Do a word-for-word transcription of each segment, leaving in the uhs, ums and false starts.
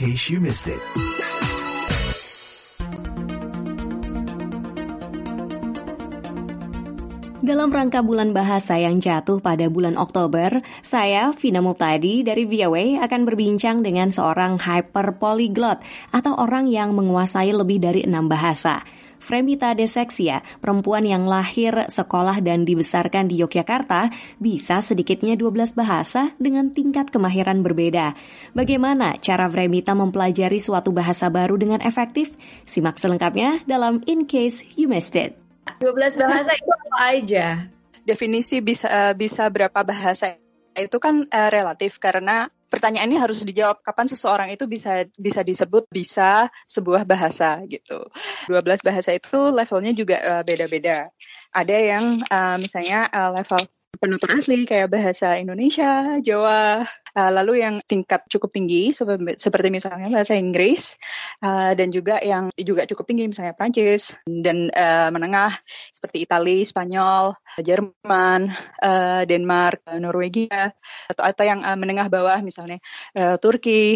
case you missed it. Dalam rangka bulan bahasa yang jatuh pada bulan Oktober, saya, Vina Muptadi dari V O A akan berbincang dengan seorang hyperpolyglot atau orang yang menguasai lebih dari enam bahasa. Fremita Desexia, perempuan yang lahir, sekolah, dan dibesarkan di Yogyakarta, bisa sedikitnya dua belas bahasa dengan tingkat kemahiran berbeda. Bagaimana cara Fremita mempelajari suatu bahasa baru dengan efektif? Simak selengkapnya dalam In Case You Missed It. dua belas bahasa itu apa aja? Definisi bisa bisa berapa bahasa itu kan uh, relatif, karena pertanyaan ini harus dijawab kapan seseorang itu bisa bisa disebut bisa sebuah bahasa gitu. dua belas bahasa itu levelnya juga uh, beda-beda. Ada yang uh, misalnya uh, level penutur asli kayak bahasa Indonesia, Jawa, uh, lalu yang tingkat cukup tinggi seperti, seperti misalnya bahasa Inggris, uh, dan juga yang juga cukup tinggi misalnya Prancis, dan uh, menengah seperti Italia, Spanyol, Jerman, uh, Denmark, uh, Norwegia, atau atau yang uh, menengah bawah misalnya uh, Turki,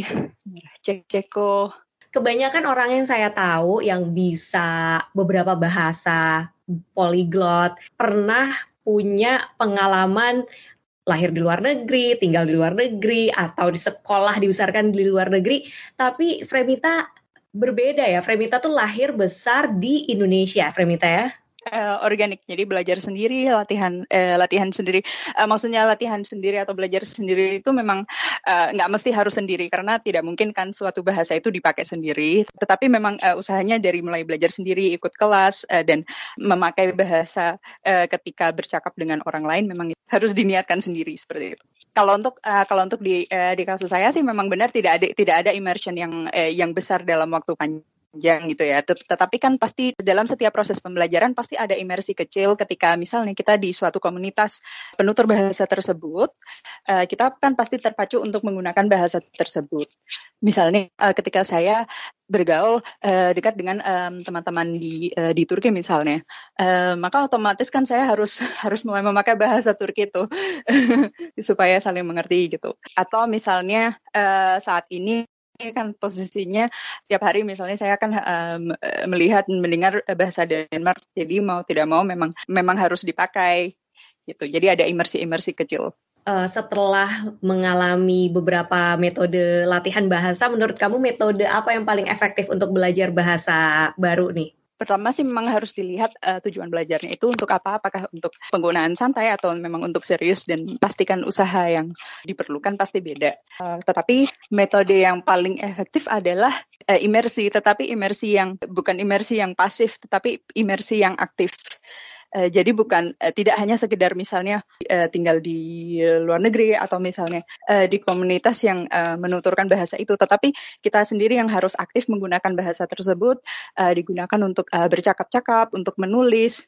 Cek Ceko. Kebanyakan orang yang saya tahu yang bisa beberapa bahasa, polyglot, pernah punya pengalaman lahir di luar negeri, tinggal di luar negeri, atau di sekolah dibesarkan di luar negeri. Tapi Fremita berbeda ya. Fremita tuh lahir besar di Indonesia, Fremita ya. Uh, organik, jadi belajar sendiri, latihan uh, latihan sendiri. Uh, maksudnya latihan sendiri atau belajar sendiri itu memang uh, nggak mesti harus sendiri, karena tidak mungkin kan suatu bahasa itu dipakai sendiri. Tetapi memang uh, usahanya dari mulai belajar sendiri, ikut kelas, uh, dan memakai bahasa uh, ketika bercakap dengan orang lain memang harus diniatkan sendiri seperti itu. Kalau untuk uh, kalau untuk di uh, di kasus saya sih memang benar tidak ada tidak ada immersion yang uh, yang besar dalam waktu panjang. Panjang gitu ya, tetapi kan pasti dalam setiap proses pembelajaran pasti ada imersi kecil ketika misalnya kita di suatu komunitas penutur bahasa tersebut, kita kan pasti terpacu untuk menggunakan bahasa tersebut. Misalnya ketika saya bergaul dekat dengan teman-teman di di Turki misalnya, maka otomatis kan saya harus harus mulai memakai bahasa Turki itu supaya saling mengerti gitu. Atau misalnya saat ini ini kan posisinya tiap hari misalnya saya akan um, melihat mendengar bahasa Denmark, jadi mau tidak mau memang memang harus dipakai gitu. Jadi ada imersi-imersi kecil. Uh, setelah mengalami beberapa metode latihan bahasa, menurut kamu metode apa yang paling efektif untuk belajar bahasa baru nih? Pertama sih memang harus dilihat uh, tujuan belajarnya itu untuk apa, apakah untuk penggunaan santai atau memang untuk serius, dan pastikan usaha yang diperlukan pasti beda. Uh, tetapi metode yang paling efektif adalah uh, imersi, tetapi imersi yang bukan imersi yang pasif, tetapi imersi yang aktif. Uh, jadi bukan uh, tidak hanya sekedar misalnya uh, tinggal di uh, luar negeri atau misalnya uh, di komunitas yang uh, menuturkan bahasa itu, tetapi kita sendiri yang harus aktif menggunakan bahasa tersebut, uh, digunakan untuk uh, bercakap-cakap, untuk menulis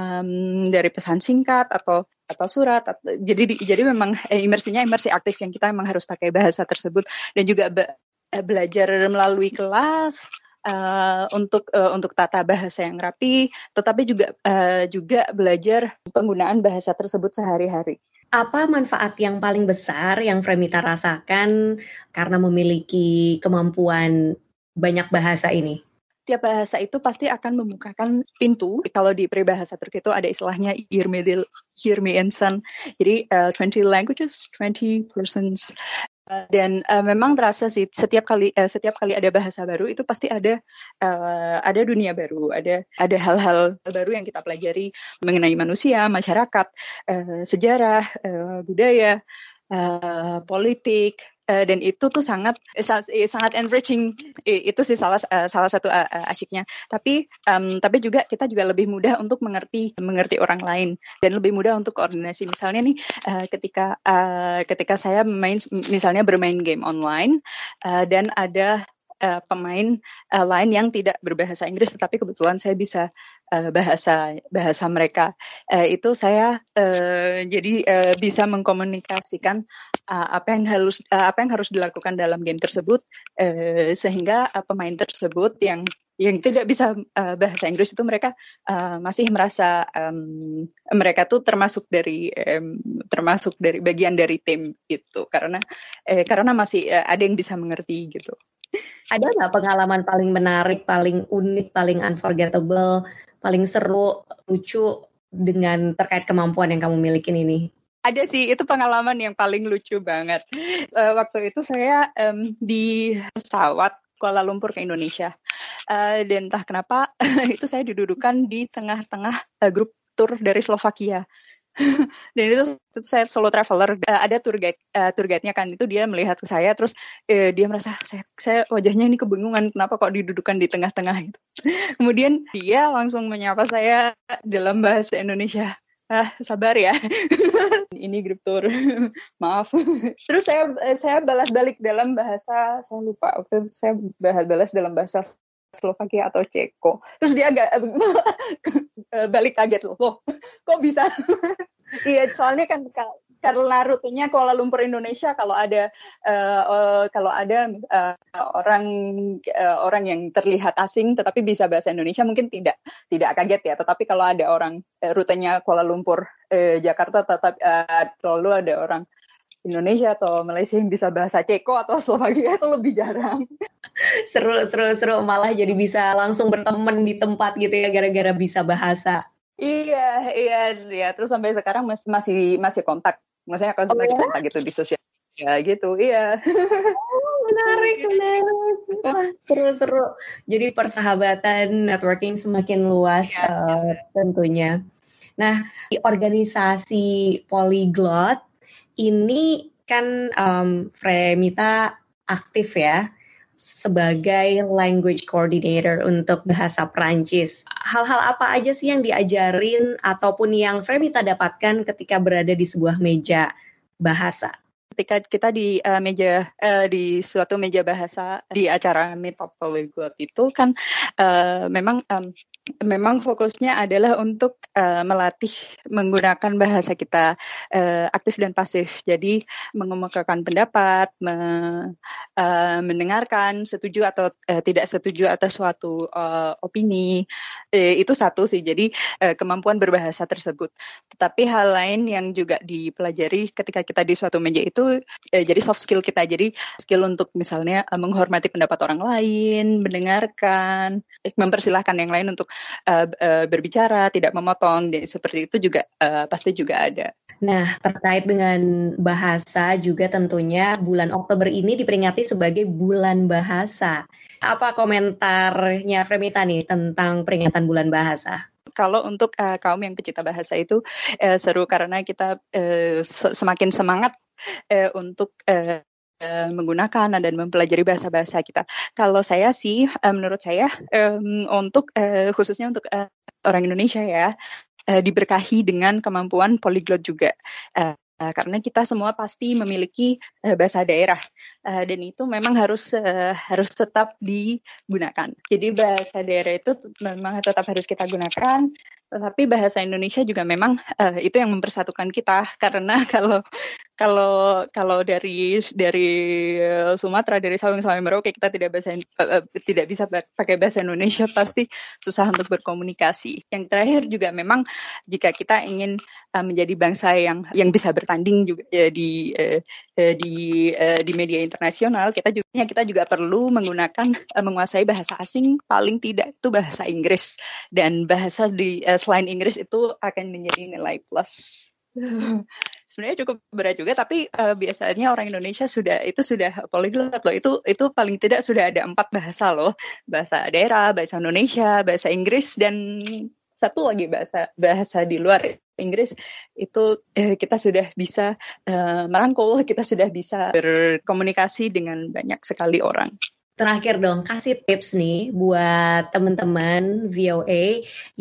um, dari pesan singkat atau atau surat. Atau, jadi di, jadi memang eh, imersinya imersi aktif yang kita memang harus pakai bahasa tersebut, dan juga be, uh, belajar melalui kelas. Uh, untuk uh, untuk tata bahasa yang rapi, tetapi juga uh, juga belajar penggunaan bahasa tersebut sehari-hari. Apa manfaat yang paling besar yang Fremita rasakan karena memiliki kemampuan banyak bahasa ini? Tiap bahasa itu pasti akan membukakan pintu. Kalau di peribahasa Turki itu ada istilahnya yirmi insan. Jadi uh, twenty languages, twenty persons. Uh, dan uh, memang terasa sih setiap kali uh, setiap kali ada bahasa baru itu pasti ada uh, ada dunia baru, ada ada hal-hal baru yang kita pelajari mengenai manusia, masyarakat, uh, sejarah, uh, budaya, uh, politik. Uh, dan itu tuh sangat uh, sangat enriching. Itu sih salah uh, salah satu uh, uh, asyiknya. Tapi um, tapi juga kita juga lebih mudah untuk mengerti mengerti orang lain, dan lebih mudah untuk koordinasi. Misalnya nih uh, ketika uh, ketika saya main misalnya bermain game online uh, dan ada Uh, pemain uh, lain yang tidak berbahasa Inggris, tetapi kebetulan saya bisa uh, bahasa bahasa mereka. Uh, itu saya uh, jadi uh, bisa mengkomunikasikan uh, apa yang harus uh, apa yang harus dilakukan dalam game tersebut, uh, sehingga uh, pemain tersebut yang yang tidak bisa uh, bahasa Inggris itu mereka uh, masih merasa um, mereka tuh termasuk dari um, termasuk dari bagian dari tim gitu, karena eh, karena masih uh, ada yang bisa mengerti gitu. Ada nggak pengalaman paling menarik, paling unik, paling unforgettable, paling seru, lucu dengan terkait kemampuan yang kamu miliki ini? Ada sih, itu pengalaman yang paling lucu banget. Uh, waktu itu saya um, di pesawat Kuala Lumpur ke Indonesia. Uh, dan entah kenapa itu saya didudukan di tengah-tengah uh, grup tour dari Slovakia. Dan itu, itu saya solo traveler, uh, ada tour guide, uh, tour guide-nya kan, itu dia melihat ke saya, terus uh, dia merasa saya, saya wajahnya ini kebingungan, kenapa kok didudukan di tengah-tengah gitu. Kemudian dia langsung menyapa saya dalam bahasa Indonesia. Ah, sabar ya. Ini grup tour. Maaf. Terus saya saya balas balik dalam bahasa, saya lupa, saya balas dalam bahasa Slovakia atau Ceko. Terus dia agak balik kaget loh. Loh, kok bisa? Iya, soalnya kan karena rutenya Kuala Lumpur Indonesia, kalau ada uh, uh, kalau ada uh, orang uh, orang yang terlihat asing tetapi bisa bahasa Indonesia mungkin tidak tidak kaget ya. Tetapi kalau ada orang uh, rutenya Kuala Lumpur uh, Jakarta, tetap uh, selalu ada orang Indonesia atau Malaysia yang bisa bahasa Ceko atau Slovakia, itu lebih jarang. Seru, seru, seru. Malah jadi bisa langsung berteman di tempat gitu ya, gara-gara bisa bahasa. Iya, iya, iya. Terus sampai sekarang masih masih masih kontak. Maksudnya kan masih oh, kontak gitu di sosial media gitu. Iya. Oh, menarik, menarik. Wah, seru-seru. Jadi persahabatan, networking semakin luas ya, uh, ya. Tentunya. Nah, di organisasi Polyglot ini kan um, Fremita aktif ya sebagai language coordinator untuk bahasa Perancis. Hal-hal apa aja sih yang diajarin ataupun yang Fremita dapatkan ketika berada di sebuah meja bahasa? Ketika kita di uh, meja uh, di suatu meja bahasa di acara Meetup Polyglot itu kan uh, memang um, memang fokusnya adalah untuk uh, melatih menggunakan bahasa kita uh, aktif dan pasif. Jadi mengemukakan pendapat, me, uh, mendengarkan, setuju atau uh, tidak setuju atas suatu uh, opini. Uh, itu satu sih. Jadi uh, kemampuan berbahasa tersebut. Tetapi hal lain yang juga dipelajari ketika kita di suatu meja itu uh, jadi soft skill kita. Jadi skill untuk misalnya uh, menghormati pendapat orang lain, mendengarkan, mempersilahkan yang lain untuk Uh, uh, berbicara, tidak memotong, dan seperti itu juga uh, pasti juga ada. Nah, terkait dengan bahasa juga tentunya bulan Oktober ini diperingati sebagai bulan bahasa. Apa komentarnya Fremita nih tentang peringatan bulan bahasa? Kalau untuk uh, kaum yang pecinta bahasa itu uh, seru karena kita uh, semakin semangat uh, untuk uh, menggunakan dan mempelajari bahasa-bahasa kita. Kalau saya sih, menurut saya, um, untuk uh, khususnya untuk uh, orang Indonesia ya, uh, diberkahi dengan kemampuan polyglot juga. Uh, karena kita semua pasti memiliki uh, bahasa daerah uh, dan itu memang harus uh, harus tetap digunakan. Jadi bahasa daerah itu memang tetap harus kita gunakan. Tetapi bahasa Indonesia juga memang uh, itu yang mempersatukan kita karena kalau kalau kalau dari dari Sumatera, dari Sabang sampai Merauke kita tidak bahasa uh, tidak bisa pakai bahasa Indonesia, pasti susah untuk berkomunikasi. Yang terakhir juga memang jika kita ingin uh, menjadi bangsa yang yang bisa bertanding juga uh, di uh, uh, di uh, di media internasional, kita juga kita juga perlu menggunakan uh, menguasai bahasa asing, paling tidak itu bahasa Inggris, dan bahasa di uh, selain Inggris itu akan menjadi nilai plus. Sebenarnya cukup berat juga, tapi uh, biasanya orang Indonesia sudah itu sudah polyglot loh. Itu itu paling tidak sudah ada empat bahasa loh, bahasa daerah, bahasa Indonesia, bahasa Inggris, dan satu lagi bahasa bahasa di luar Inggris. Itu eh, kita sudah bisa uh, merangkul, kita sudah bisa berkomunikasi dengan banyak sekali orang. Terakhir dong, kasih tips nih buat teman-teman V O A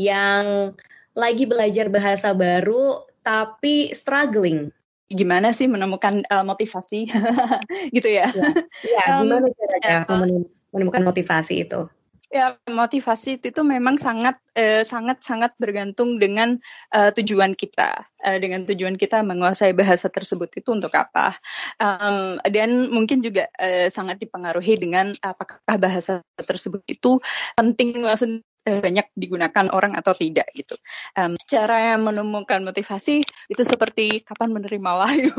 yang lagi belajar bahasa baru tapi struggling. Gimana sih menemukan uh, motivasi gitu ya? Ya, ya gimana um, caranya uh, menemukan motivasi itu? Ya, motivasi itu memang sangat eh, sangat sangat bergantung dengan uh, tujuan kita, uh, dengan tujuan kita menguasai bahasa tersebut itu untuk apa, um, dan mungkin juga uh, sangat dipengaruhi dengan apakah bahasa tersebut itu penting, maksudnya banyak digunakan orang atau tidak gitu. Um, cara menemukan motivasi itu seperti kapan menerima wahyu.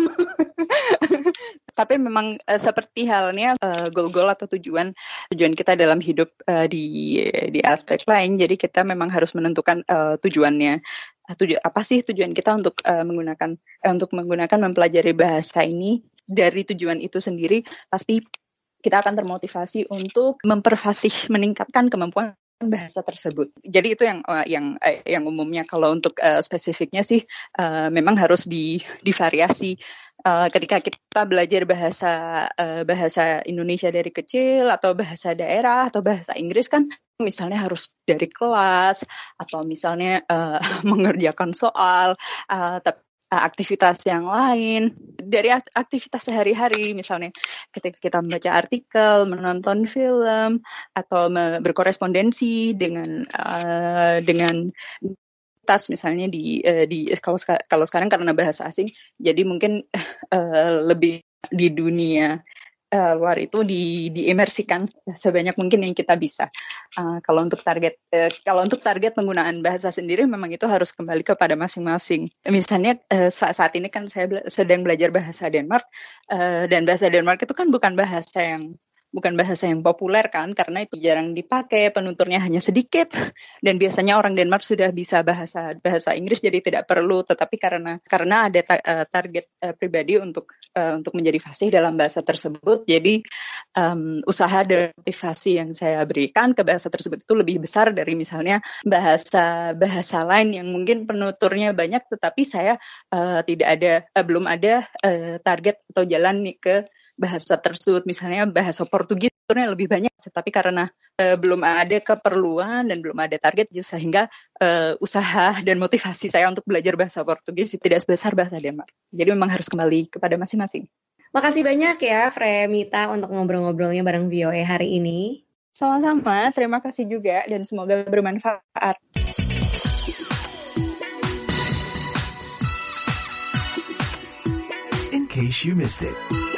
Tapi memang uh, seperti halnya uh, goal-goal atau tujuan tujuan kita dalam hidup uh, di di aspek lain. Jadi kita memang harus menentukan uh, tujuannya. Tuju- apa sih tujuan kita untuk uh, menggunakan uh, untuk menggunakan mempelajari bahasa ini? Dari tujuan itu sendiri pasti kita akan termotivasi untuk memperfasih, meningkatkan kemampuan bahasa tersebut. Jadi itu yang uh, yang uh, yang umumnya. Kalau untuk uh, spesifiknya sih uh, memang harus di divariasi. Uh, ketika kita belajar bahasa uh, bahasa Indonesia dari kecil atau bahasa daerah atau bahasa Inggris kan misalnya harus dari kelas atau misalnya uh, mengerjakan soal uh, tapi aktivitas yang lain dari aktivitas sehari-hari, misalnya ketika kita membaca artikel, menonton film, atau berkorespondensi dengan uh, dengan tas misalnya di uh, di kalau kalau sekarang karena bahasa asing, jadi mungkin uh, lebih di dunia Uh, luar itu di diemersikan sebanyak mungkin yang kita bisa. Uh, kalau untuk target uh, kalau untuk target penggunaan bahasa sendiri memang itu harus kembali kepada masing-masing. Misalnya uh, saat, saat ini kan saya bela- sedang belajar bahasa Denmark uh, dan bahasa Denmark itu kan bukan bahasa yang bukan bahasa yang populer kan, karena itu jarang dipakai, penuturnya hanya sedikit, dan biasanya orang Denmark sudah bisa bahasa bahasa Inggris, jadi tidak perlu. Tetapi karena karena ada ta- uh, target uh, pribadi untuk uh, untuk menjadi fasih dalam bahasa tersebut, jadi um, usaha dan motivasi yang saya berikan ke bahasa tersebut itu lebih besar dari misalnya bahasa bahasa lain yang mungkin penuturnya banyak, tetapi saya uh, tidak ada uh, belum ada uh, target atau jalan nih ke bahasa tersebut. Misalnya bahasa Portugis sebenarnya lebih banyak, tetapi karena uh, belum ada keperluan dan belum ada target, sehingga uh, usaha dan motivasi saya untuk belajar bahasa Portugis tidak sebesar bahasa Denmark. Jadi memang harus kembali kepada masing-masing. Makasih banyak ya Fremita untuk ngobrol-ngobrolnya bareng V O A hari ini. Sama-sama, terima kasih juga dan semoga bermanfaat. In case you missed it.